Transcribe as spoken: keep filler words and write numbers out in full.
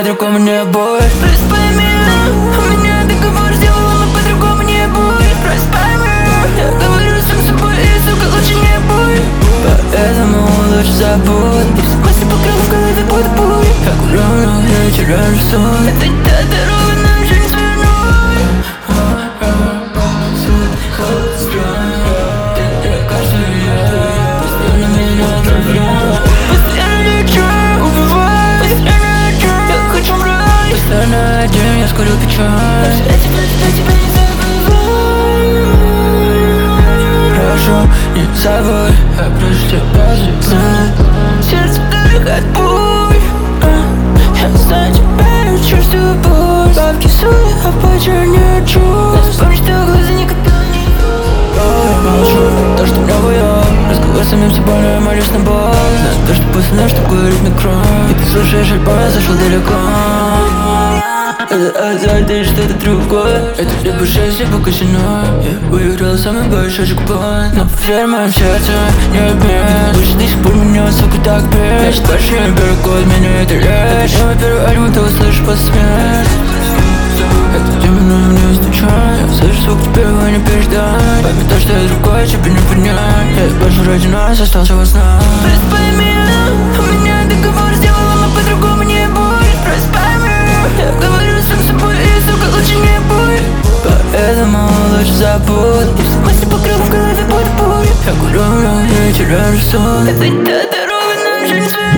по-другому не будет. Просто пойми, у меня договор сделал, но по-другому не будет. Просто пойми, я говорю сам собой, и, сука, лучше не будет. Поэтому лучше забудь. И все мысли по кругу в голове будут бурей. Я курю, но я теряю сон. Это та дорога, нам же не свернуть. На день я скурю печаль. Я тебя, я тебя не забываю. Прошу, не забудь, я прошу тебя знать. Сердце дыхает пуль. Я за тебя чувствую боль. Бабки сули, а почернеют чуть. Но вспомни, что глаза никогда не Я молчу, то, что мне боём. Разговор с самим собой, но я молюсь на Бога. Знаю то, что после нас, что говорит микро. И ты слушаешь альбом, я зашел далеко. Это отзывает, ты что-то другое. Это либо шесть, либо казино. Я выиграл самый большой джекпот. Но поверь, в моем сердце не обмен. Больше до сих пор меня, сука, так бьет. Значит, больше не первый год, меня это речь. Это мой первый альбом, ты услышишь после смерти. Это именно мне стучат. Я слышу звук, теперь его не переждать. Пойми то, что я другой, тебе не понять. Я больше ради нас остался во снах. Просто пойми, у меня договор сделал, но по-другому не будет. Просто пойми, я говорю сам собой, и, сука, лучше не будет. Поэтому лучше забудь. И все мысли по кругу в голове будут бурей. Я курю, но я теряю сон. Это та дорога, нам же не свернуть.